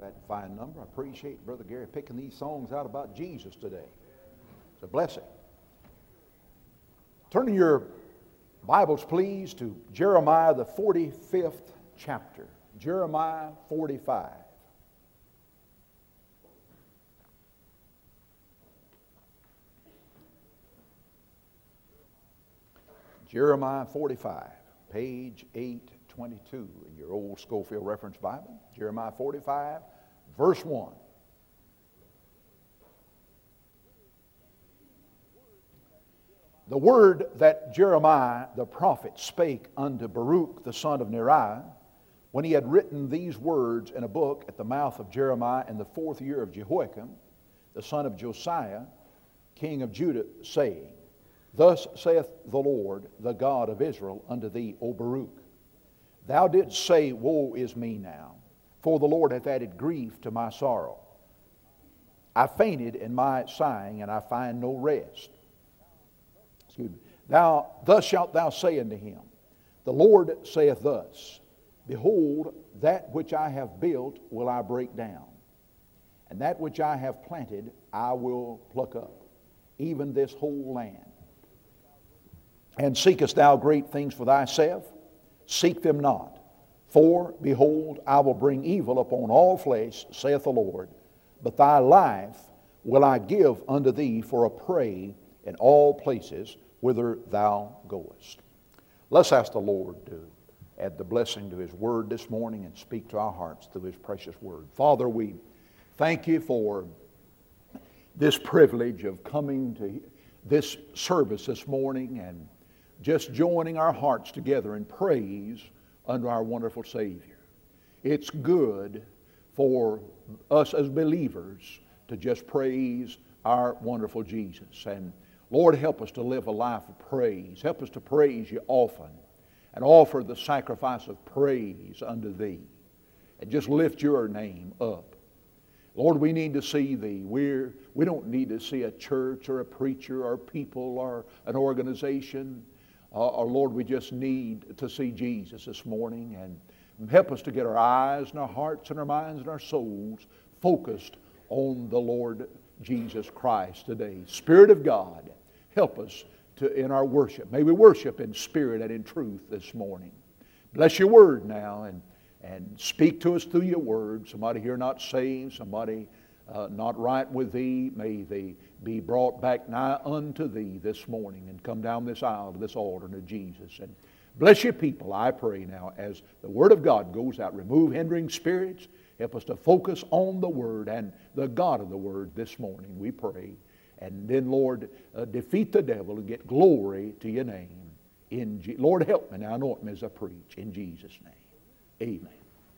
That fine number. I appreciate Brother Gary picking these songs out about Jesus today. It's a blessing. Turn in your Bibles, please, to Jeremiah, the 45th chapter. Jeremiah 45. Jeremiah 45, page 822 in your old Schofield Reference Bible. Jeremiah 45, verse 1. The word that Jeremiah the prophet spake unto Baruch the son of Neriah, when he had written these words in a book at the mouth of Jeremiah in the 4th year of Jehoiakim, the son of Josiah, king of Judah, saying, Thus saith the Lord, the God of Israel, unto thee, O Baruch, Thou didst say, Woe is me now, for the Lord hath added grief to my sorrow. I fainted in my sighing, and I find no rest. Excuse me. Thus shalt thou say unto him, The Lord saith thus, Behold, that which I have built will I break down, and that which I have planted I will pluck up, even this whole land. And seekest thou great things for thyself? Seek them not. For, behold, I will bring evil upon all flesh, saith the Lord, but thy life will I give unto thee for a prey in all places whither thou goest. Let's ask the Lord to add the blessing to His Word this morning and speak to our hearts through His precious Word. Father, we thank You for this privilege of coming to this service this morning and just joining our hearts together in praise unto our wonderful Savior. It's good for us as believers to just praise our wonderful Jesus. And Lord, help us to live a life of praise. Help us to praise You often and offer the sacrifice of praise unto Thee. And just lift Your name up. Lord, we need to see Thee. We don't need to see a church or a preacher or people or an organization. Or Lord, we just need to see Jesus this morning, and help us to get our eyes and our hearts and our minds and our souls focused on the Lord Jesus Christ today. Spirit of God, help us in our worship. May we worship in spirit and in truth this morning. Bless Your Word now and speak to us through Your Word. Somebody here not saved, somebody not right with Thee, may they be brought back nigh unto Thee this morning and come down this aisle to this altar to Jesus. And bless Your people, I pray now, as the Word of God goes out. Remove hindering spirits. Help us to focus on the Word and the God of the Word this morning, we pray. And then, Lord, defeat the devil and get glory to Your name. Lord, help me now, anoint me as I preach. In Jesus' name, amen.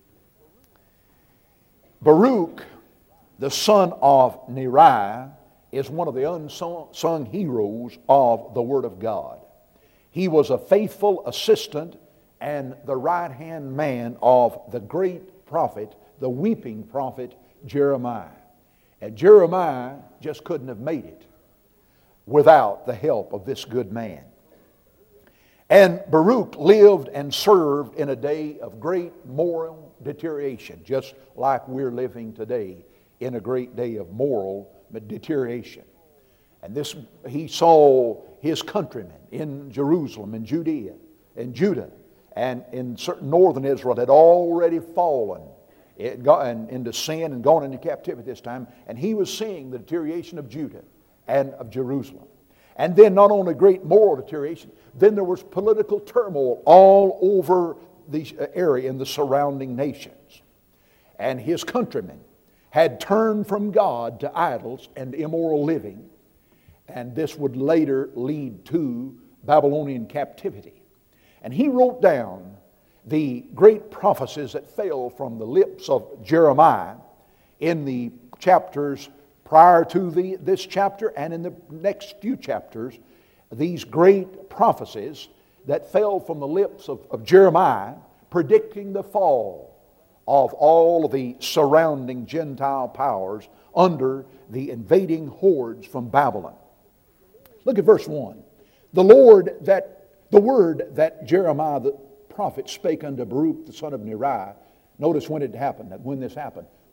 Baruch, the son of Neriah, is one of the unsung heroes of the Word of God. He was a faithful assistant and the right-hand man of the great prophet, the weeping prophet Jeremiah. And Jeremiah just couldn't have made it without the help of this good man. And Baruch lived and served in a day of great moral deterioration, just like we're living today in a great day of moral deterioration. And he saw his countrymen in Jerusalem and Judea and Judah and in certain northern Israel had already fallen into sin and gone into captivity this time. And he was seeing the deterioration of Judah and of Jerusalem. And then not only great moral deterioration, then there was political turmoil all over the area in the surrounding nations. And his countrymen had turned from God to idols and immoral living, and this would later lead to Babylonian captivity. And he wrote down the great prophecies that fell from the lips of Jeremiah in the chapters prior to this chapter and in the next few chapters. These great prophecies that fell from the lips of Jeremiah predicting the fall of all of the surrounding Gentile powers under the invading hordes from Babylon. Look at verse 1. The word that Jeremiah the prophet spake unto Baruch the son of Neriah, notice when it happened, when this happened,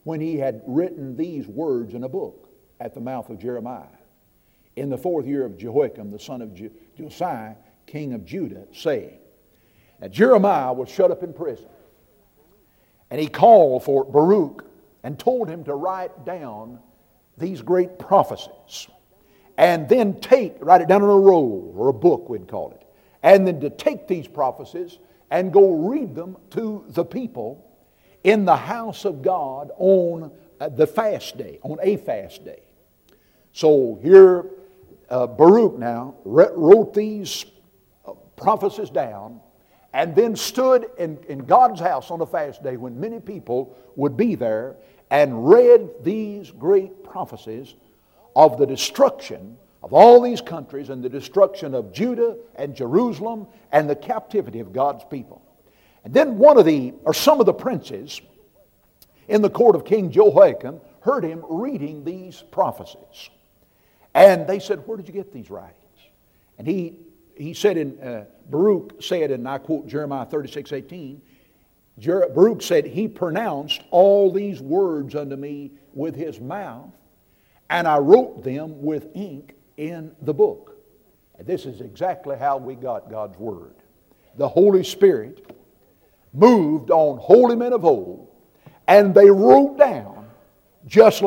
when he had written these words in a book at the mouth of Jeremiah, in the 4th year of Jehoiakim, the son of Josiah, king of Judah, saying, now Jeremiah was shut up in prison, and he called for Baruch and told him to write down these great prophecies, and then write it down on a roll, or a book we'd call it, and then to take these prophecies and go read them to the people in the house of God on the fast day, on a fast day. So here Baruch now wrote these prophecies down, and then stood in God's house on a fast day when many people would be there, and read these great prophecies of the destruction of all these countries and the destruction of Judah and Jerusalem and the captivity of God's people. And then some of the princes in the court of King Jehoiakim heard him reading these prophecies. And they said, where did you get these writings? And he said Baruch said, and I quote Jeremiah 36:18, Baruch said, he pronounced all these words unto me with his mouth, and I wrote them with ink in the book. And this is exactly how we got God's Word. The Holy Spirit moved on holy men of old, and they wrote down just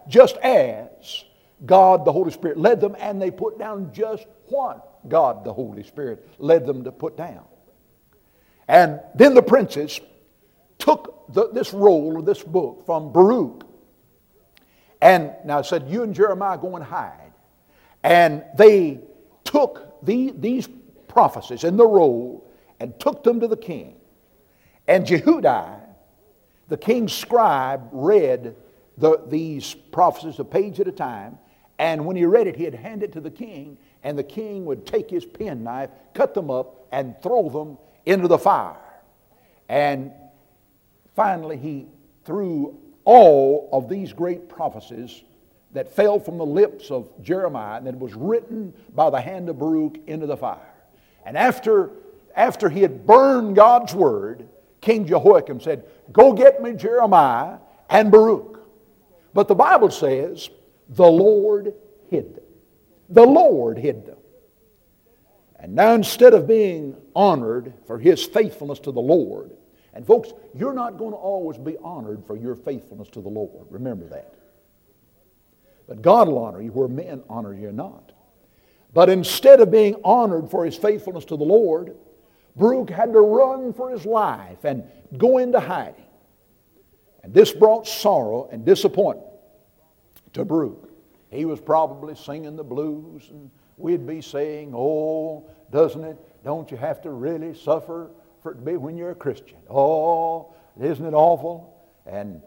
as God the Holy Spirit led them, and they put down just what God the Holy Spirit led them to put down. And then the princes took this roll of this book from Baruch, and now said, you and Jeremiah go and hide. And they took these prophecies in the roll and took them to the king. And Jehudi, the king's scribe, read these prophecies a page at a time. And when he read it, he'd hand it to the king, and the king would take his penknife, cut them up, and throw them into the fire. And finally, he threw all of these great prophecies that fell from the lips of Jeremiah and that was written by the hand of Baruch into the fire. And after he had burned God's word, King Jehoiakim said, go get me Jeremiah and Baruch. But the Bible says, the Lord hid them. The Lord hid them. And now instead of being honored for his faithfulness to the Lord, and folks, you're not going to always be honored for your faithfulness to the Lord. Remember that. But God will honor you where men honor you not. But instead of being honored for his faithfulness to the Lord, Baruch had to run for his life and go into hiding. And this brought sorrow and disappointment to Baruch. He was probably singing the blues, and we'd be saying, oh, don't you have to really suffer for it to be when you're a Christian? Oh, isn't it awful? And,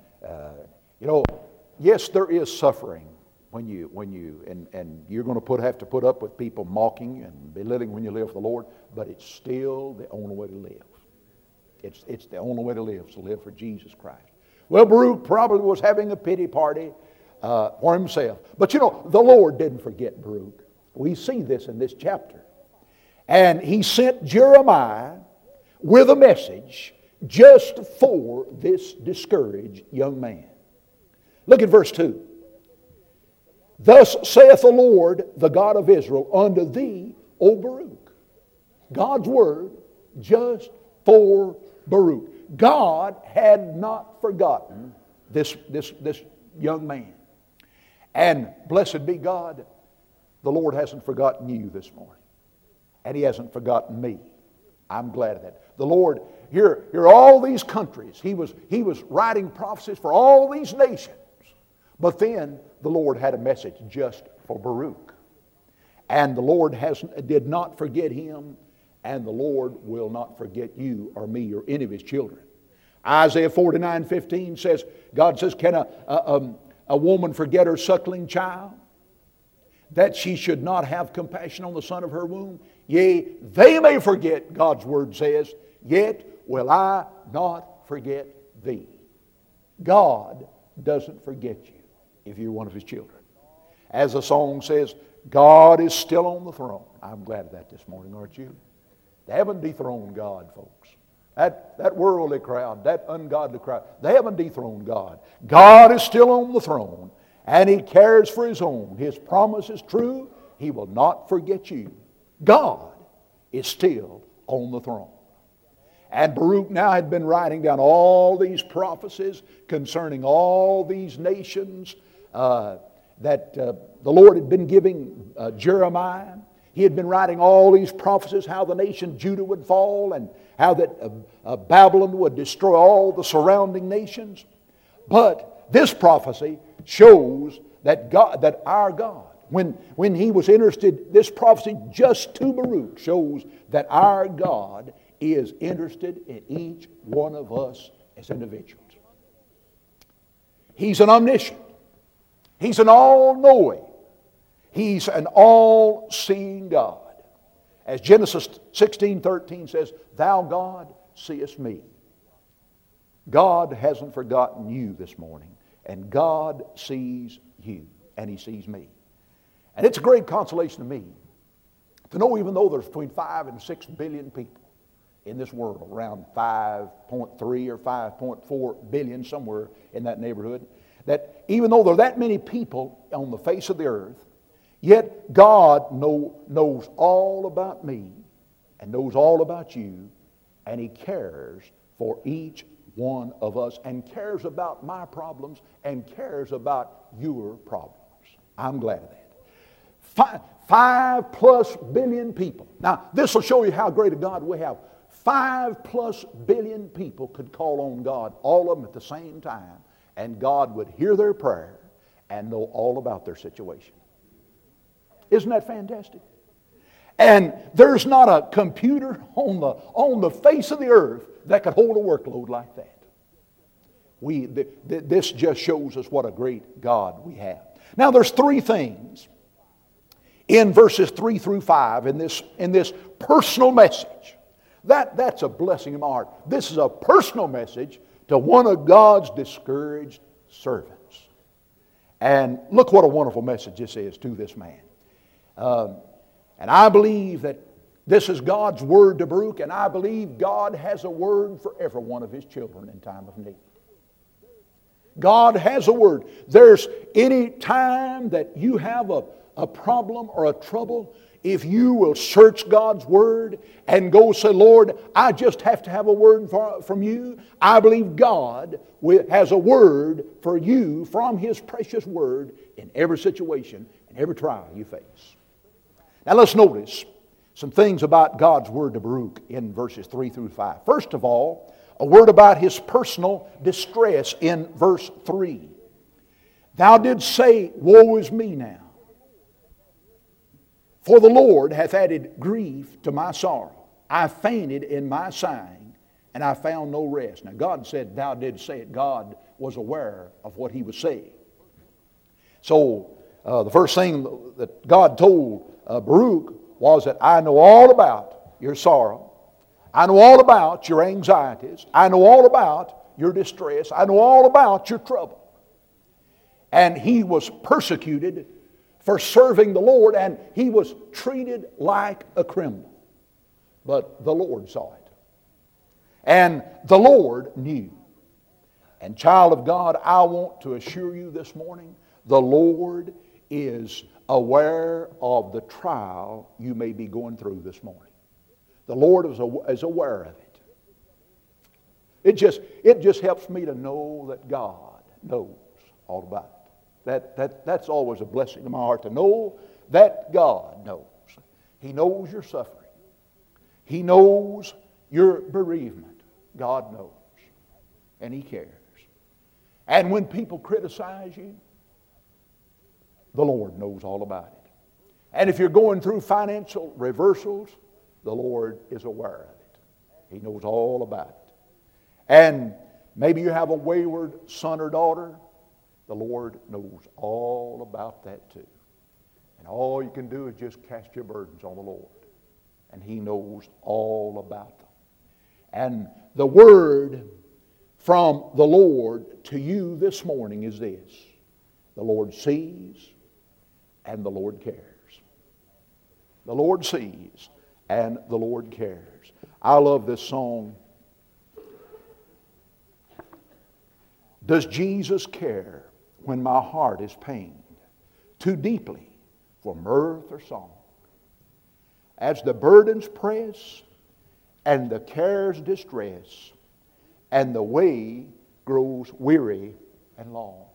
yes, there is suffering when you you're going to have to put up with people mocking and belittling when you live for the Lord, but it's still the only way to live. It's the only way to live for Jesus Christ. Well, Baruch probably was having a pity party for himself. But the Lord didn't forget Baruch. We see this in this chapter. And he sent Jeremiah with a message just for this discouraged young man. Look at verse 2. Thus saith the Lord, the God of Israel, unto thee, O Baruch. God's word just for Baruch. God had not forgotten this young man. And blessed be God, the Lord hasn't forgotten you this morning. And he hasn't forgotten me. I'm glad of that. The Lord, here are all these countries. He was writing prophecies for all these nations. But then the Lord had a message just for Baruch. And the Lord did not forget him, and the Lord will not forget you or me or any of his children. Isaiah 49:15 says, God says, can a woman forget her suckling child, that she should not have compassion on the son of her womb? Yea, they may forget, God's word says, yet will I not forget thee. God doesn't forget you if you're one of his children. As the song says, God is still on the throne. I'm glad of that this morning, aren't you? They haven't dethroned God, folks. That worldly crowd, that ungodly crowd, they haven't dethroned God. God is still on the throne, and He cares for His own. His promise is true. He will not forget you. God is still on the throne. And Baruch now had been writing down all these prophecies concerning all these nations that the Lord had been giving Jeremiah. He had been writing all these prophecies, how the nation Judah would fall and how that Babylon would destroy all the surrounding nations. But this prophecy shows that our God, when He was interested, this prophecy just to Baruch shows that our God is interested in each one of us as individuals. He's an omniscient. He's an all-knowing. He's an all-seeing God. As Genesis 16:13 says, Thou, God, seest me. God hasn't forgotten you this morning, and God sees you, and He sees me. And it's a great consolation to me to know, even though there's between 5 and 6 billion people in this world, around 5.3 or 5.4 billion, somewhere in that neighborhood, that even though there are that many people on the face of the earth, yet God knows all about me and knows all about you, and He cares for each one of us and cares about my problems and cares about your problems. I'm glad of that. 5+ billion people. Now, this will show you how great a God we have. 5+ billion people could call on God, all of them at the same time, and God would hear their prayer and know all about their situation. Isn't that fantastic? And there's not a computer on the face of the earth that could hold a workload like that. This just shows us what a great God we have. Now there's 3 things in verses 3 through 5 in this personal message. That's a blessing in my heart. This is a personal message to one of God's discouraged servants. And look what a wonderful message this is to this man. And I believe that this is God's word to Baruch, and I believe God has a word for every one of His children in time of need. God has a word. There's any time that you have a problem or a trouble, if you will search God's word and go say, Lord, I just have to have a word from you, I believe God has a word for you from His precious word in every situation and every trial you face. Now let's notice some things about God's word to Baruch in verses 3 through 5. First of all, a word about his personal distress in verse 3. Thou didst say, Woe is me now, for the Lord hath added grief to my sorrow. I fainted in my sighing, and I found no rest. Now God said, Thou didst say it. God was aware of what he was saying. So the first thing that God told Baruch was that I know all about your sorrow. I know all about your anxieties. I know all about your distress. I know all about your trouble. And he was persecuted for serving the Lord, and he was treated like a criminal. But the Lord saw it. And the Lord knew. And child of God, I want to assure you this morning, the Lord is aware of the trial you may be going through this morning. The Lord is aware of it. It just helps me to know that God knows all about it. That's always a blessing to my heart, to know that God knows. He knows your suffering. He knows your bereavement. God knows. And He cares. And when people criticize you, the Lord knows all about it. And if you're going through financial reversals, the Lord is aware of it. He knows all about it. And maybe you have a wayward son or daughter. The Lord knows all about that too. And all you can do is just cast your burdens on the Lord. And He knows all about them. And the word from the Lord to you this morning is this: the Lord sees and the Lord cares. The Lord sees and the Lord cares. I love this song Does Jesus care when my heart is pained too deeply for mirth or song? As the burdens press and the cares distress and the way grows weary and long.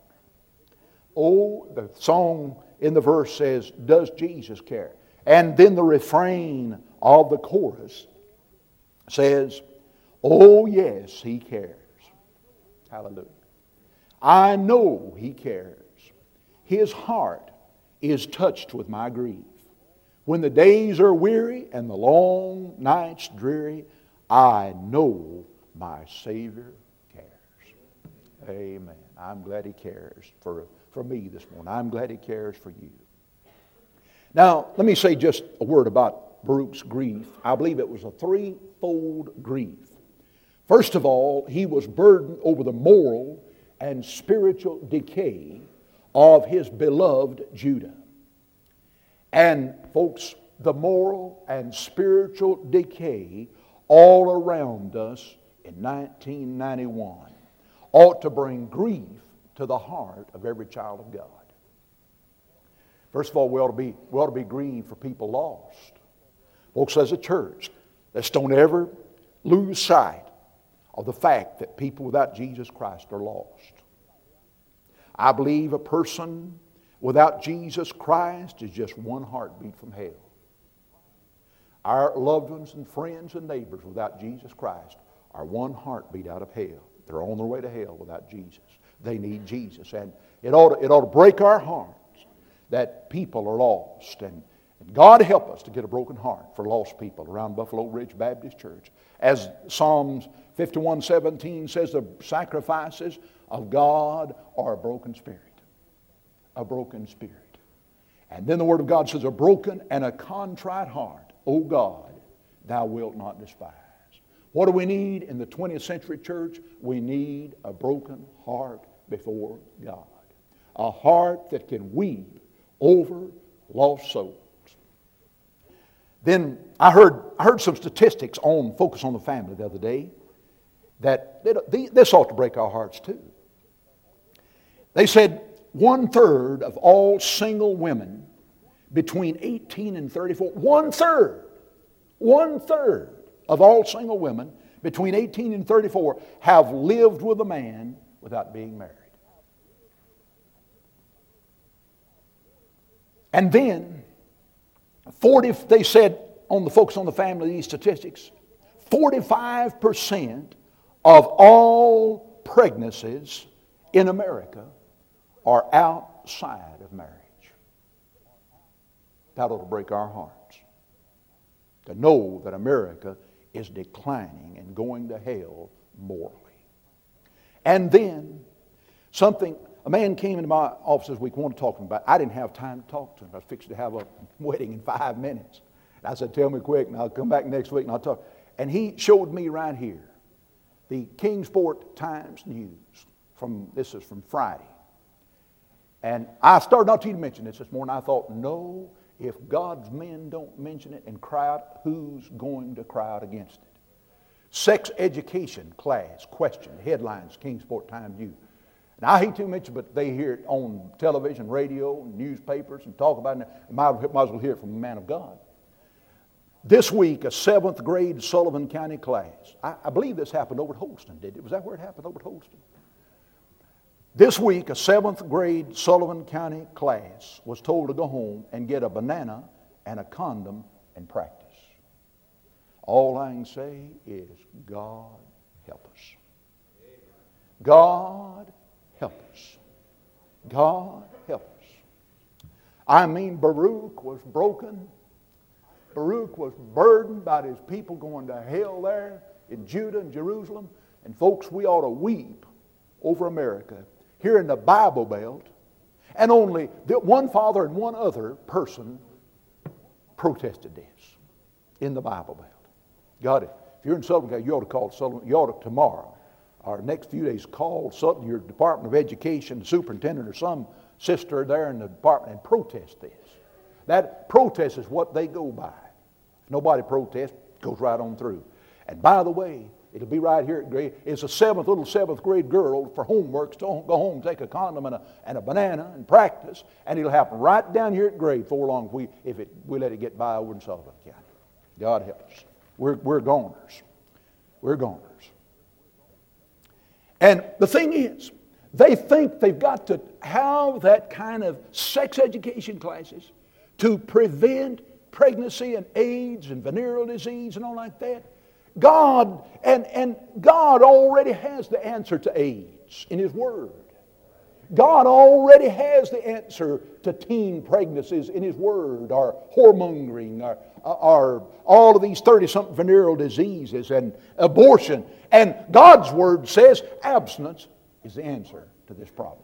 Oh, the song in the verse says, does Jesus care? And then the refrain of the chorus says, oh yes, He cares. Hallelujah. I know He cares. His heart is touched with my grief. When the days are weary and the long nights dreary, I know my Savior cares. Amen. I'm glad He cares for me this morning. I'm glad He cares for you. Now, let me say just a word about Baruch's grief. I believe it was a threefold grief. First of all, he was burdened over the moral and spiritual decay of his beloved Judah. And folks, the moral and spiritual decay all around us in 1991 ought to bring grief to the heart of every child of God. First of all, we ought to be grieved for people lost. Folks, as a church, let's don't ever lose sight of the fact that people without Jesus Christ are lost. I believe a person without Jesus Christ is just one heartbeat from hell. Our loved ones and friends and neighbors without Jesus Christ are one heartbeat out of hell. They're on their way to hell without Jesus. They need Jesus. And it ought to break our hearts that people are lost. And God help us to get a broken heart for lost people around Buffalo Ridge Baptist Church. As Psalms 51:17 says, the sacrifices of God are a broken spirit. A broken spirit. And then the Word of God says, a broken and a contrite heart, O God, Thou wilt not despise. What do we need in the 20th century church? We need a broken heart before God. A heart that can weep over lost souls. Then I heard some statistics on Focus on the Family the other day that this ought to break our hearts too. They said 1/3 of all single women between 18 and 34, 1/3 of all single women between 18 and 34 have lived with a man without being married. And then, they said on the Focus on the Family, these statistics, 45% of all pregnancies in America are outside of marriage. That ought to break our hearts. To know that America is declining and going to hell morally. And then, a man came into my office this week, wanted to talk to him about it. I didn't have time to talk to him. I was fixing to have a wedding in 5 minutes. And I said, tell me quick, and I'll come back next week and I'll talk. And he showed me right here the Kingsport Times News. This is from Friday. And I started not to mention this morning. I thought, no, if God's men don't mention it and cry out, who's going to cry out against it? Sex education class question, headlines, Kingsport Times News. Now, I hate to mention, but they hear it on television, radio, newspapers, and talk about it. Might as well hear it from a man of God. This week, a 7th grade Sullivan County class. I believe this happened over at Holston, did it? Was that where it happened, over at Holston? This week, a 7th grade Sullivan County class was told to go home and get a banana and a condom and practice. All I can say is, God help us. God help us. God help us. I mean, Baruch was broken. Baruch was burdened by his people going to hell there in Judah and Jerusalem. And folks, we ought to weep over America here in the Bible Belt. And only one father and one other person protested this in the Bible Belt. God, if you're in Sullivan County, you ought to call Sullivan. You ought to tomorrow, or next few days, call your Department of Education, the superintendent, or some sister there in the department and protest this. That protest is what they go by. If nobody protests, it goes right on through. And by the way, It'll be right here at grade. It's a little seventh grade girl for homework. So go home, take a condom and a banana and practice, and it'll happen right down here at grade before long if we let it get by over in Sullivan County. God help us. We're goners. We're goners. And the thing is, they think they've got to have that kind of sex education classes to prevent pregnancy and AIDS and venereal disease and all like that. God already has the answer to AIDS in His Word. God already has the answer to teen pregnancies in His Word, or whoremongering, or all of these 30-something venereal diseases and abortion. And God's Word says abstinence is the answer to this problem.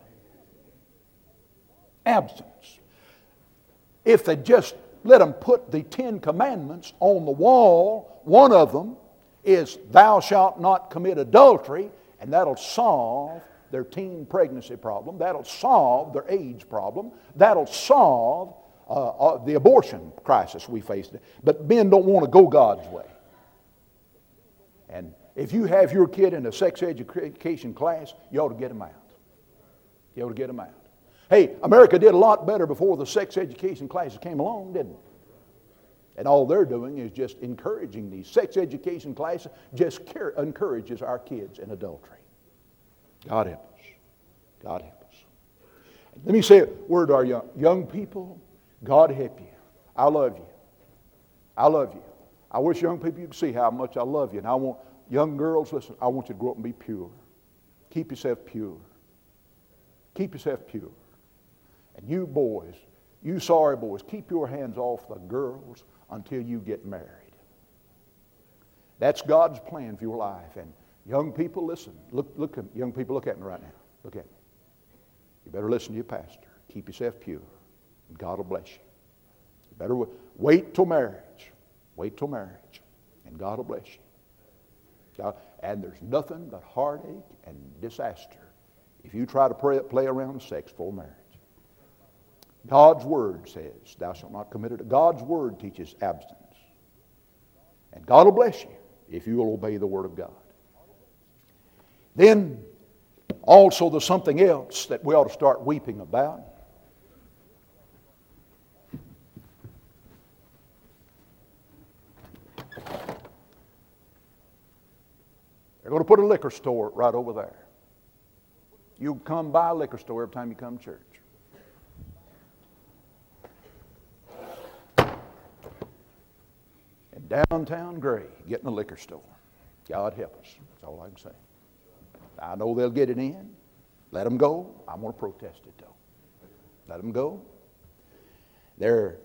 Abstinence. If they just let them put the 10 Commandments on the wall, one of them is thou shalt not commit adultery, and that'll solve their teen pregnancy problem. That'll solve their AIDS problem. That'll solve the abortion crisis we face. But men don't want to go God's way. And if you have your kid in a sex education class, you ought to get them out. You ought to get them out. Hey, America did a lot better before the sex education classes came along, didn't it? And all they're doing is just encouraging these. Sex education classes just encourages our kids in adultery. God help us. God help us. Let me say a word to our young people. God help you. I love you. I love you. I wish young people you could see how much I love you. And I want young girls, listen, I want you to grow up and be pure. Keep yourself pure. Keep yourself pure. And you boys, you sorry boys, keep your hands off the girls until you get married. That's God's plan for your life. And young people, listen. Look, young people, look at me right now. Look at me. You better listen to your pastor. Keep yourself pure, and God will bless you. You better wait till marriage. Wait till marriage, and God will bless you. And there's nothing but heartache and disaster if you try to play around sex before marriage. God's Word says, thou shalt not commit adultery. God's Word teaches abstinence. And God will bless you if you will obey the Word of God. Then, also there's something else that we ought to start weeping about. They're going to put a liquor store right over there. You come by a liquor store every time you come to church. In downtown Gray, getting a liquor store. God help us. That's all I can say. I know they'll get it in. Let them go. I'm going to protest it, though. Let them go. They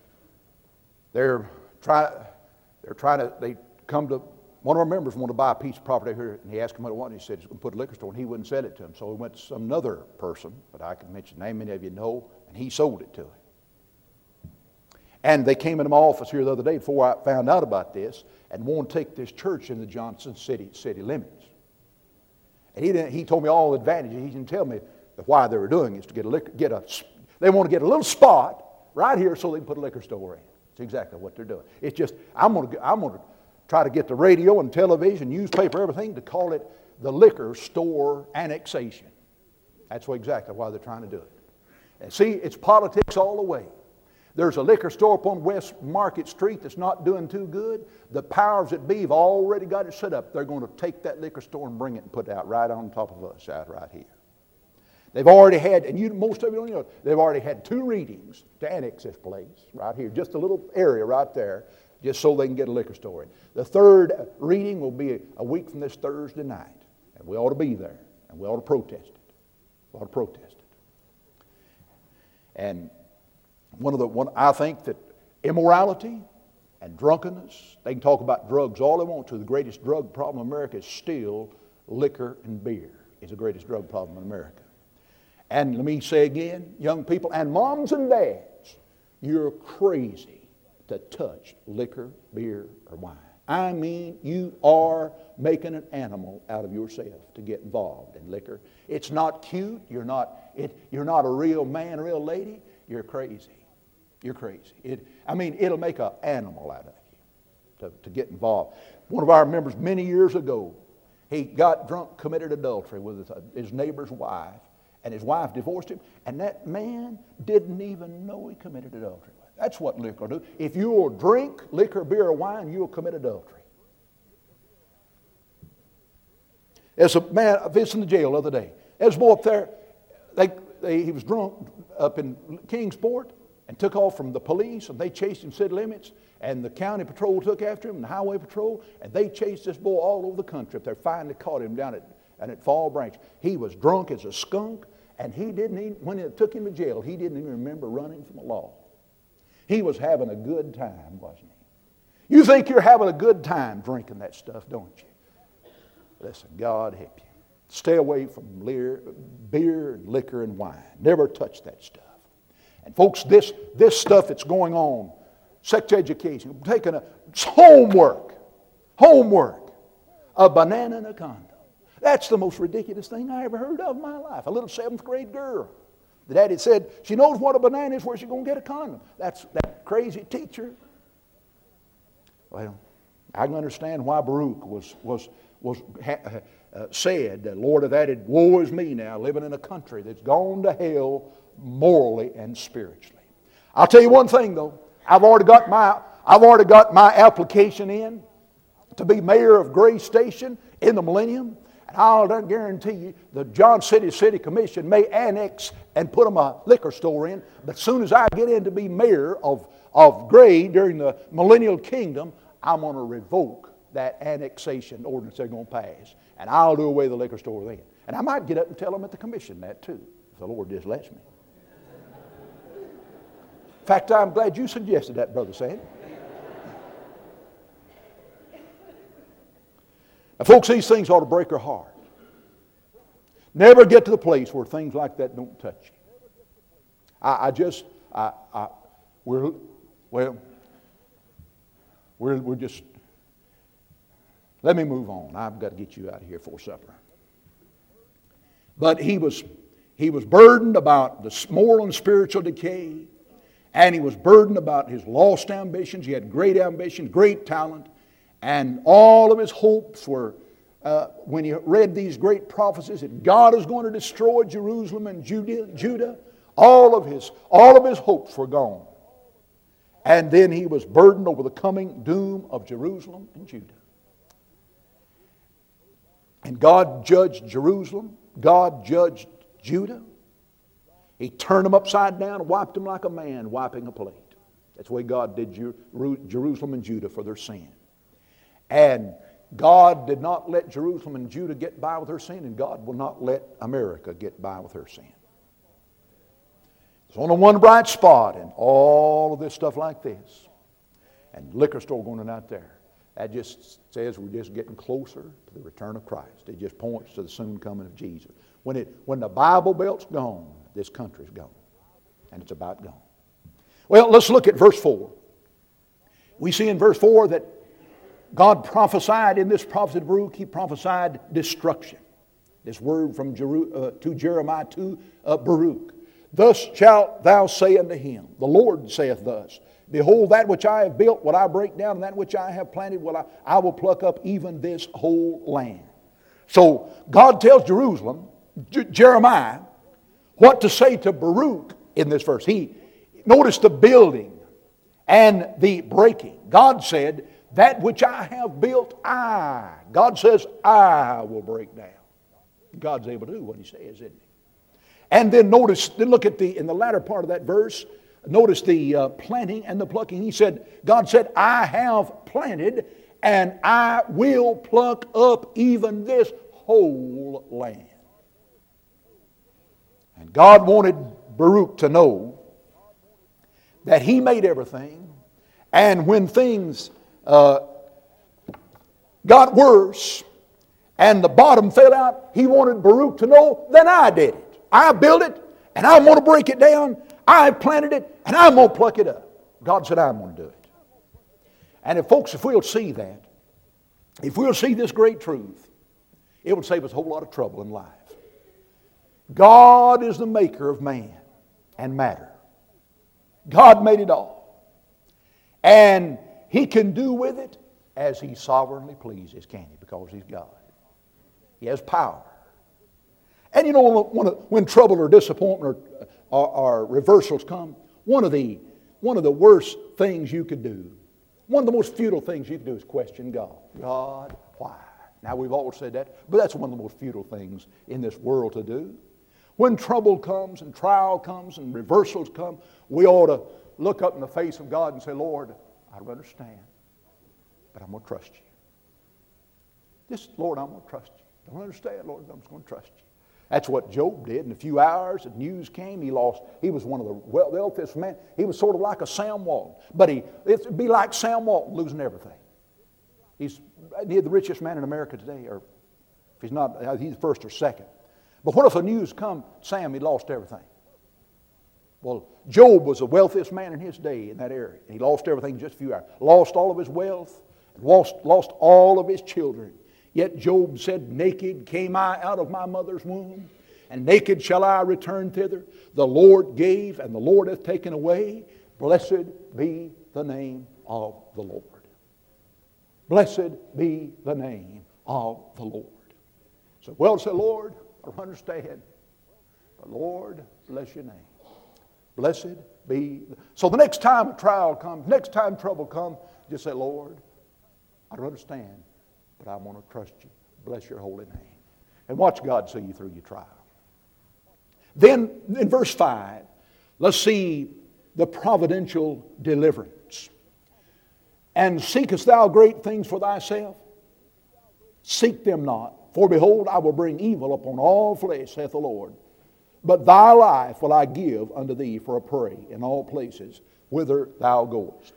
come to, one of our members wanted to buy a piece of property here, and he asked him what it was, and he said he's going to put a liquor store, and he wouldn't sell it to him. So he went to some other person, but I can mention the name, many of you know, and he sold it to him. And they came into my office here the other day before I found out about this, and wanted to take this church in the Johnson city limits. And he told me all the advantages. He didn't tell me why they were doing it. Is to they want to get a little spot right here so they can put a liquor store in. That's exactly what they're doing. It's just, I'm going to try to get the radio and television, newspaper, everything to call it the liquor store annexation. That's exactly why they're trying to do it. And see, it's politics all the way. There's a liquor store up on West Market Street that's not doing too good. The powers that be have already got it set up. They're going to take that liquor store and bring it and put it out right on top of us, out right here. They've already had, and most of you don't know, they've already had 2 readings to annex this place right here, just a little area right there, just so they can get a liquor store in. The 3rd reading will be a week from this Thursday night, and we ought to be there, and we ought to protest it. We ought to protest it. And I think that immorality and drunkenness, they can talk about drugs all they want to. The greatest drug problem in America is still liquor and beer. Is the greatest drug problem in America. And let me say again, young people and moms and dads, you're crazy to touch liquor, beer, or wine. I mean, you are making an animal out of yourself to get involved in liquor. It's not cute. You're not a real man, a real lady. You're crazy. You're crazy. It'll make an animal out of you to get involved. One of our members many years ago, he got drunk, committed adultery with his neighbor's wife, and his wife divorced him, and that man didn't even know he committed adultery. That's what liquor will do. If you'll drink liquor, beer, or wine, you'll commit adultery. There's a man, I visited in the jail the other day. There's a boy up there, he was drunk up in Kingsport and took off from the police, and they chased him city limits, and the county patrol took after him, and the highway patrol, and they chased this boy all over the country. They finally caught him down at Fall Branch. He was drunk as a skunk, and when they took him to jail, he didn't even remember running from the law. He was having a good time, wasn't he? You think you're having a good time drinking that stuff, don't you? Listen, God help you. Stay away from beer and liquor and wine. Never touch that stuff. And folks, this stuff that's going on, sex education, taking homework, a banana and a condom. That's the most ridiculous thing I ever heard of in my life. A little 7th grade girl. The daddy said, she knows what a banana is, where she's going to get a condom. That's that crazy teacher. Well, I can understand why Baruch said, Lord, if that had, woe is me now, living in a country that's gone to hell morally and spiritually. I'll tell you one thing though, I've already got my application in to be mayor of Gray Station in the millennium, and I'll guarantee you the Johnson City Commission may annex and put them a liquor store in, but as soon as I get in to be mayor of Gray during the millennial kingdom, I'm going to revoke that annexation ordinance they're going to pass. And I'll do away with the liquor store then. And I might get up and tell them at the commission that too, if the Lord just lets me. In fact, I'm glad you suggested that, Brother Sam. Now, folks, these things ought to break our heart. Never get to the place where things like that don't touch you. We're just. Let me move on. I've got to get you out of here for supper. But he was burdened about the moral and spiritual decay, and he was burdened about his lost ambitions. He had great ambition, great talent, and all of his hopes were, when he read these great prophecies that God is going to destroy Jerusalem and Judah, all of his hopes were gone. And then he was burdened over the coming doom of Jerusalem and Judah. And God judged Jerusalem. God judged Judah. He turned them upside down and wiped them like a man wiping a plate. That's the way God did Jerusalem and Judah for their sin. And God did not let Jerusalem and Judah get by with their sin, and God will not let America get by with her sin. There's only one bright spot in all of this stuff like this. And liquor store going on out there. That just says we're just getting closer to the return of Christ. It just points to the soon coming of Jesus. When the Bible Belt's gone, this country's gone. And it's about gone. Well, let's look at verse 4. We see in verse 4 that God prophesied in this prophecy of Baruch, he prophesied destruction. This word from to Jeremiah to Baruch. Thus shalt thou say unto him, the Lord saith thus, behold, that which I have built will I break down, and that which I have planted I will pluck up even this whole land. So God tells Jeremiah, what to say to Baruch in this verse. Notice the building and the breaking. God said, that which I have built, God says, I will break down. God's able to do what he says, isn't he? And then look at in the latter part of that verse, notice the planting and the plucking. God said, I have planted and I will pluck up even this whole land. And God wanted Baruch to know that he made everything, and when things got worse and the bottom fell out, he wanted Baruch to know, then I did it. I built it, and I'm going to break it down. I planted it, and I'm going to pluck it up. God said, I'm going to do it. And if we'll see that, if we'll see this great truth, it will save us a whole lot of trouble in life. God is the maker of man and matter. God made it all. And he can do with it as He sovereignly pleases, can He? Because He's God. He has power. And you know, when trouble or disappointment or reversals come, one of the worst things you could do, one of the most futile things you could do is question God. God, why? Now, we've all said that, but that's one of the most futile things in this world to do. When trouble comes and trial comes and reversals come, we ought to look up in the face of God and say, Lord, I don't understand, but I'm going to trust you. Just, Lord, I'm going to trust you. I don't understand, Lord, I'm just going to trust you. That's what Job did. In a few hours, the news came. He was one of the wealthiest men. He was sort of like a Sam Walton. But it'd be like Sam Walton losing everything. He's the richest man in America today, or if he's not, he's first or second. But what if the news come, Sam, he lost everything? Well, Job was the wealthiest man in his day in that area. He lost everything in just a few hours. Lost all of his wealth, lost all of his children. Yet Job said, naked came I out of my mother's womb, and naked shall I return thither. The Lord gave, and the Lord hath taken away. Blessed be the name of the Lord. Blessed be the name of the Lord. So, well, say, Lord, I don't understand, but Lord, bless your name. Blessed be. So the next time a trial comes, next time trouble comes, just say, Lord, I don't understand, but I want to trust you. Bless your holy name. And watch God see you through your trial. Then in verse 5, let's see the providential deliverance. And seekest thou great things for thyself? Seek them not. For behold, I will bring evil upon all flesh, saith the Lord. But thy life will I give unto thee for a prey in all places whither thou goest.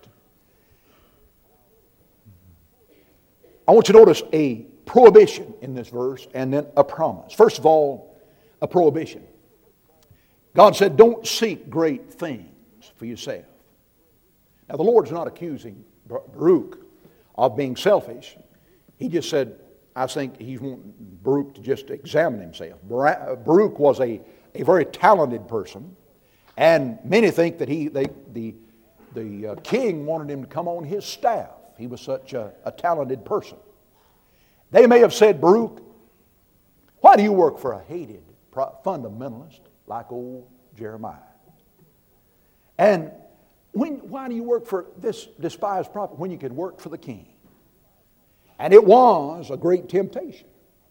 I want you to notice a prohibition in this verse and then a promise. First of all, a prohibition. God said, don't seek great things for yourself. Now, the Lord's not accusing Baruch of being selfish. He just said, I think He's wanting Baruch to just examine himself. Baruch was a very talented person, and many think that the king wanted him to come on his staff. He was such a talented person. They may have said, Baruch, why do you work for a hated fundamentalist like old Jeremiah? And why do you work for this despised prophet when you could work for the king? And it was a great temptation.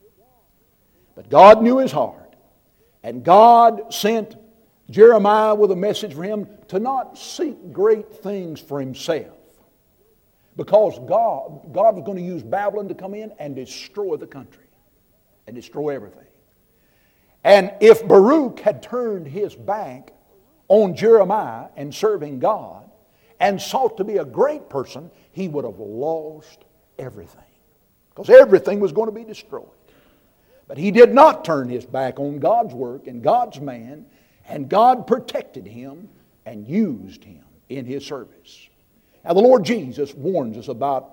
But God knew his heart. And God sent Jeremiah with a message for him to not seek great things for himself. Because God was going to use Babylon to come in and destroy the country. And destroy everything. And if Baruch had turned his back on Jeremiah and serving God and sought to be a great person, he would have lost everything. Because everything was going to be destroyed. But he did not turn his back on God's work and God's man, and God protected him and used him in his service. Now the Lord Jesus warns us about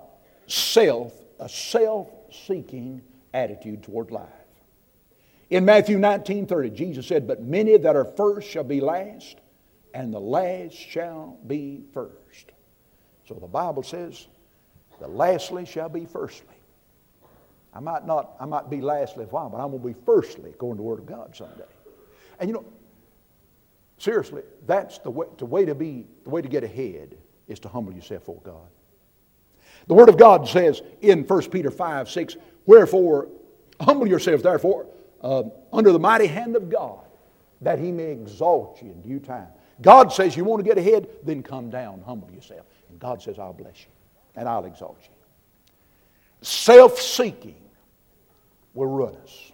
a self-seeking attitude toward life. In Matthew 19:30, Jesus said, but many that are first shall be last, and the last shall be first. So the Bible says, the lastly shall be firstly. I might be lastly a while, but I'm going to be firstly according to the Word of God someday. And you know, seriously, that's the way to get ahead is to humble yourself before God. The Word of God says in 1 Peter 5:6, wherefore humble yourselves therefore under the mighty hand of God, that He may exalt you in due time. God says you want to get ahead, then come down, humble yourself. And God says, I'll bless you and I'll exalt you. Self-seeking will ruin us.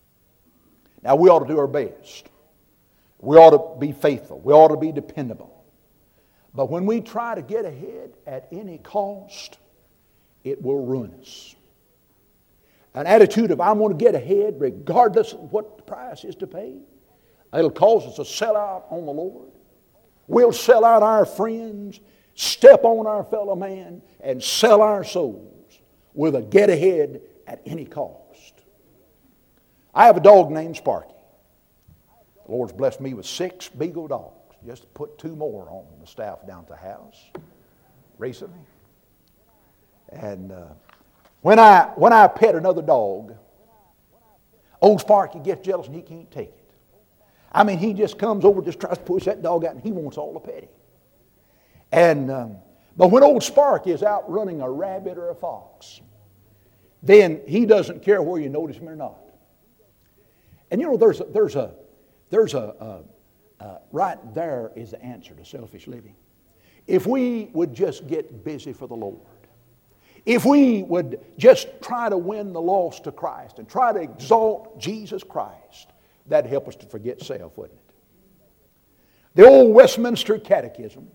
Now we ought to do our best. We ought to be faithful. We ought to be dependable. But when we try to get ahead at any cost, it will ruin us. An attitude of I'm going to get ahead regardless of what the price is to pay, it'll cause us to sell out on the Lord. We'll sell out our friends, step on our fellow man, and sell our souls with a get ahead at any cost. I have a dog named Sparky. The Lord's blessed me with 6 Beagle dogs. Just put 2 more on the staff down at the house recently. And When I pet another dog, old Sparky gets jealous and he can't take it. I mean, he just comes over, just tries to push that dog out, and he wants all the petting. But when old Sparky is out running a rabbit or a fox, then he doesn't care whether you notice him or not. And you know, right there is the answer to selfish living. If we would just get busy for the Lord, if we would just try to win the lost to Christ and try to exalt Jesus Christ, that'd help us to forget self, wouldn't it? The old Westminster Catechism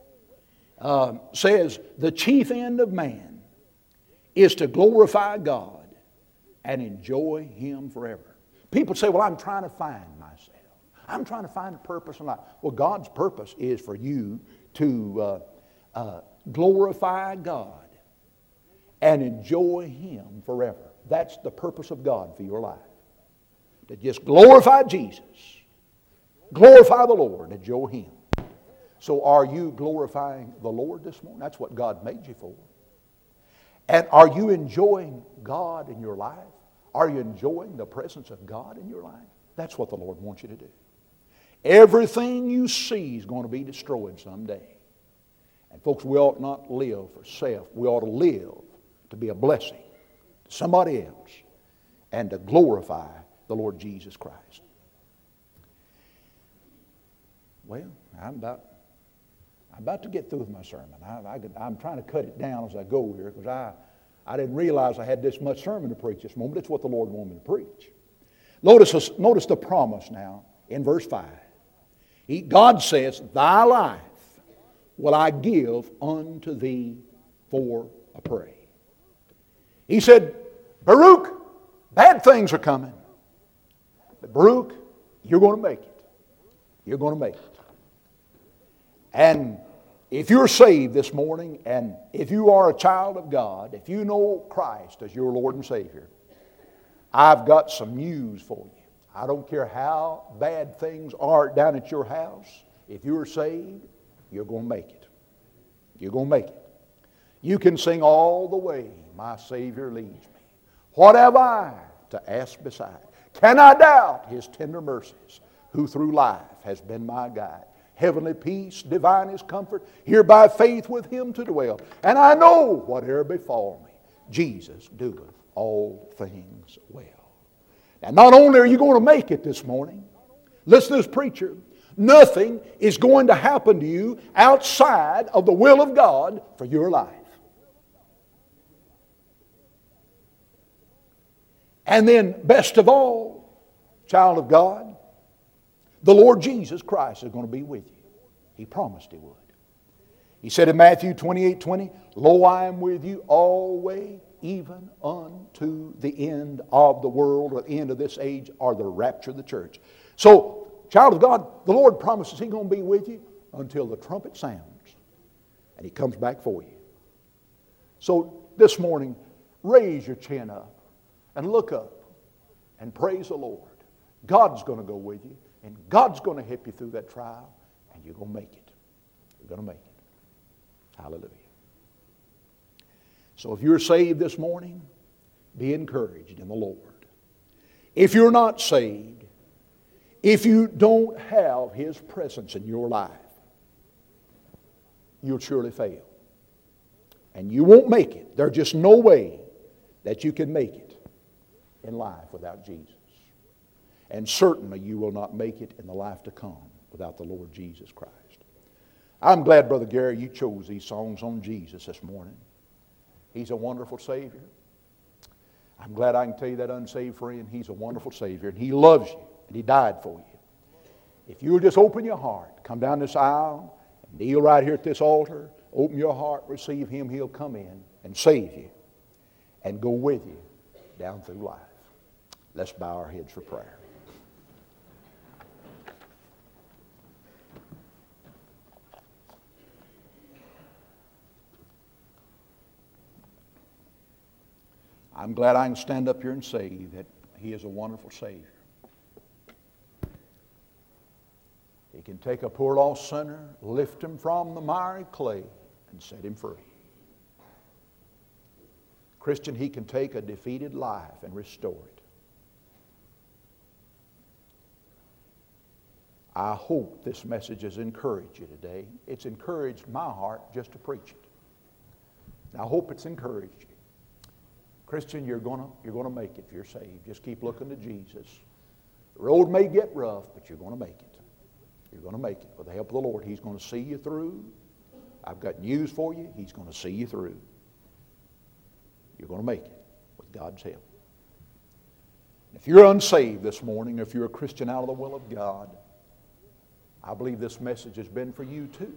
says the chief end of man is to glorify God and enjoy Him forever. People say, well, I'm trying to find myself. I'm trying to find a purpose in life. Well, God's purpose is for you to glorify God and enjoy Him forever. That's the purpose of God for your life. To just glorify Jesus, glorify the Lord, and enjoy Him. So are you glorifying the Lord this morning? That's what God made you for. And are you enjoying God in your life? Are you enjoying the presence of God in your life? That's what the Lord wants you to do. Everything you see is going to be destroyed someday. And folks, we ought not live for self. We ought to live to be a blessing to somebody else and to glorify the Lord Jesus Christ. Well, I'm about to get through with my sermon. I'm trying to cut it down as I go here because I didn't realize I had this much sermon to preach this morning, but it's what the Lord wanted me to preach. Notice the promise now in verse 5. God says, thy life will I give unto thee for a prey. He said, Baruch, bad things are coming. But Baruch, you're going to make it. You're going to make it. And if you're saved this morning, and if you are a child of God, if you know Christ as your Lord and Savior, I've got some news for you. I don't care how bad things are down at your house. If you're saved, you're going to make it. You're going to make it. You can sing all the way, my Savior leads me. What have I to ask beside? Can I doubt His tender mercies, who through life has been my guide? Heavenly peace, divine His comfort, here by faith with Him to dwell. And I know whatever befall me, Jesus doeth all things well. Now, not only are you going to make it this morning, listen to this preacher, nothing is going to happen to you outside of the will of God for your life. And then, best of all, child of God, the Lord Jesus Christ is going to be with you. He promised He would. He said in Matthew 28:20, Lo, I am with you always, even unto the end of the world, or the end of this age, or the rapture of the church. So, child of God, the Lord promises He's going to be with you until the trumpet sounds and He comes back for you. So, this morning, raise your chin up and look up and praise the Lord. God's going to go with you, and God's going to help you through that trial, and you're going to make it. You're going to make it. Hallelujah. So if you're saved this morning, be encouraged in the Lord. If you're not saved, if you don't have His presence in your life, you'll surely fail. And you won't make it. There's just no way that you can make it in life without Jesus. And certainly you will not make it in the life to come without the Lord Jesus Christ. I'm glad, Brother Gary, you chose these songs on Jesus this morning. He's a wonderful Savior. I'm glad I can tell you that, unsaved friend, He's a wonderful Savior, and He loves you, and He died for you. If you'll just open your heart, come down this aisle, and kneel right here at this altar, open your heart, receive Him, He'll come in and save you and go with you down through life. Let's bow our heads for prayer. I'm glad I can stand up here and say that He is a wonderful Savior. He can take a poor lost sinner, lift him from the miry clay, and set him free. Christian, He can take a defeated life and restore it. I hope this message has encouraged you today. It's encouraged my heart just to preach it. And I hope it's encouraged you. Christian, you're gonna make it if you're saved. Just keep looking to Jesus. The road may get rough, but you're going to make it. You're going to make it. With the help of the Lord, He's going to see you through. I've got news for you. He's going to see you through. You're going to make it with God's help. If you're unsaved this morning, if you're a Christian out of the will of God, I believe this message has been for you too.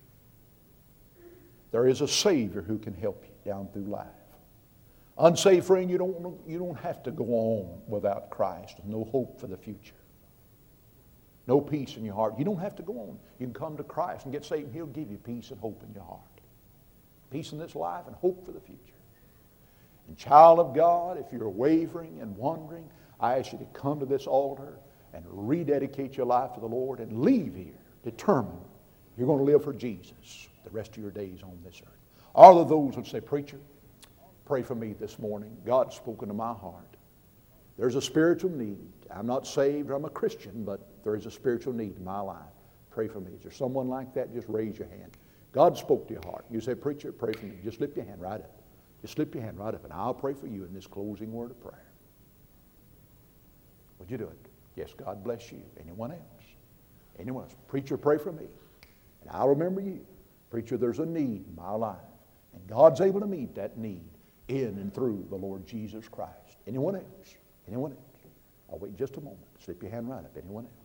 There is a Savior who can help you down through life. Unsaved friend, you don't have to go on without Christ with no hope for the future. No peace in your heart. You don't have to go on. You can come to Christ and get saved, and He'll give you peace and hope in your heart. Peace in this life and hope for the future. And child of God, if you're wavering and wondering, I ask you to come to this altar and rededicate your life to the Lord and leave here determined you're going to live for Jesus the rest of your days on this earth. Are there those who say, preacher, pray for me this morning. God's spoken to my heart. There's a spiritual need. I'm not saved or I'm a Christian, but there is a spiritual need in my life. Pray for me. Is there someone like that? Just raise your hand. God spoke to your heart. You say, preacher, pray for me. Just slip your hand right up. Just slip your hand right up, and I'll pray for you in this closing word of prayer. Would you do it? Yes, God bless you. Anyone else? Anyone else? Preacher, pray for me, and I'll remember you. Preacher, there's a need in my life, and God's able to meet that need in and through the Lord Jesus Christ. Anyone else? Anyone else? I'll wait just a moment. Slip your hand right up. Anyone else?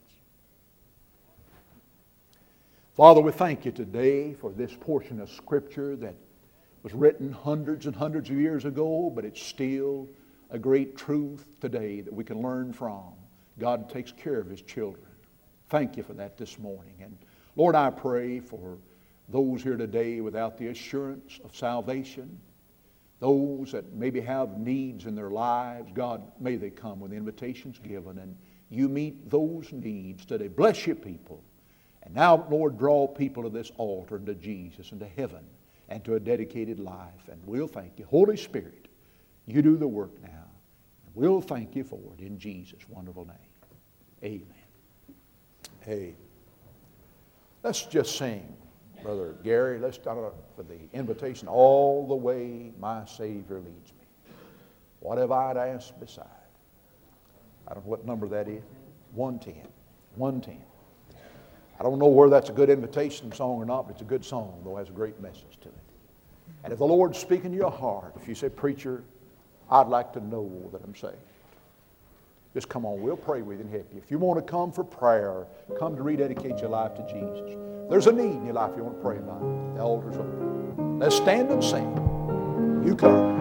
Father, we thank you today for this portion of Scripture that was written hundreds and hundreds of years ago, but it's still a great truth today that we can learn from. God takes care of His children. Thank you for that this morning. And Lord, I pray for those here today without the assurance of salvation, those that maybe have needs in their lives. God, may they come with invitations given, and you meet those needs today. Bless your people. And now, Lord, draw people to this altar and to Jesus and to heaven and to a dedicated life. And we'll thank you. Holy Spirit, you do the work now. And we'll thank you for it in Jesus' wonderful name. Amen. Amen. Let's just sing, Brother Gary. Let's start for the invitation. All the way my Savior leads me. What have I to ask beside? I don't know what number that is. 110. 110. I don't know whether that's a good invitation song or not, but it's a good song, though it has a great message to it. And if the Lord's speaking to your heart, if you say, preacher, I'd like to know that I'm saved, just come on, we'll pray with you and help you. If you want to come for prayer, come to rededicate your life to Jesus. There's a need in your life you want to pray about. The altar's open. Let's stand and sing. You come.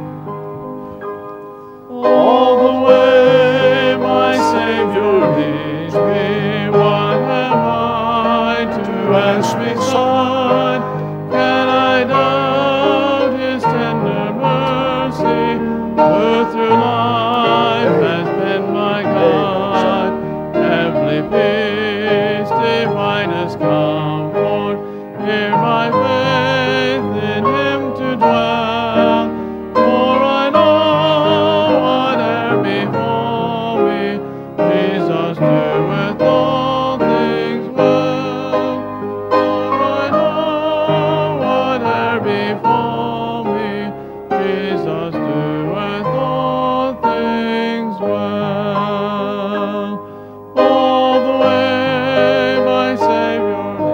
All the way my Savior leads me, what have I to ask beside? Can I doubt His tender mercy, who through life has been my guide? Heavenly peace, divinest comfort, hear my faith in Him to dwell. For I know whate'er befall me, Jesus doeth all things well. For I know whate'er befall me, Jesus doeth all things well. All the way my Savior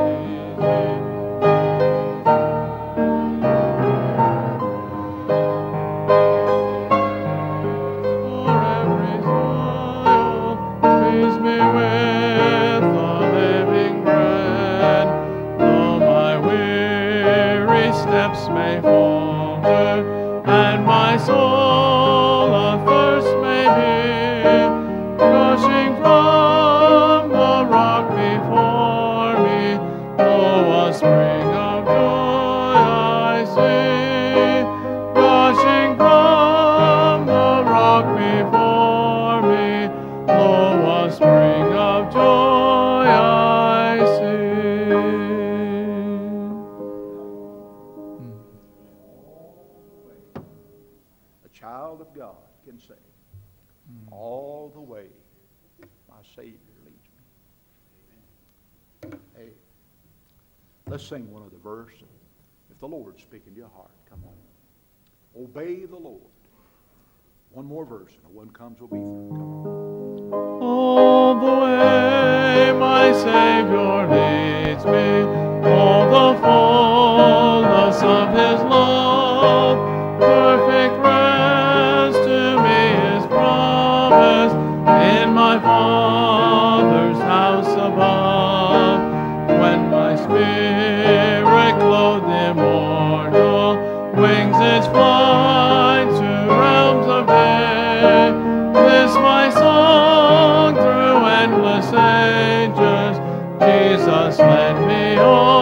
all the way my Savior leads me. Hey, let's sing one other verse. If the Lord's speaking to your heart, come on. Obey the Lord. One more verse, and one comes, we'll be through. Come on. All the way my Savior leads me, all the fullness of His love, perfect rest to me is promised in my Father's house above. When my spirit clothed immortal wings its flight to realms of day, this my song through endless ages, Jesus led me on.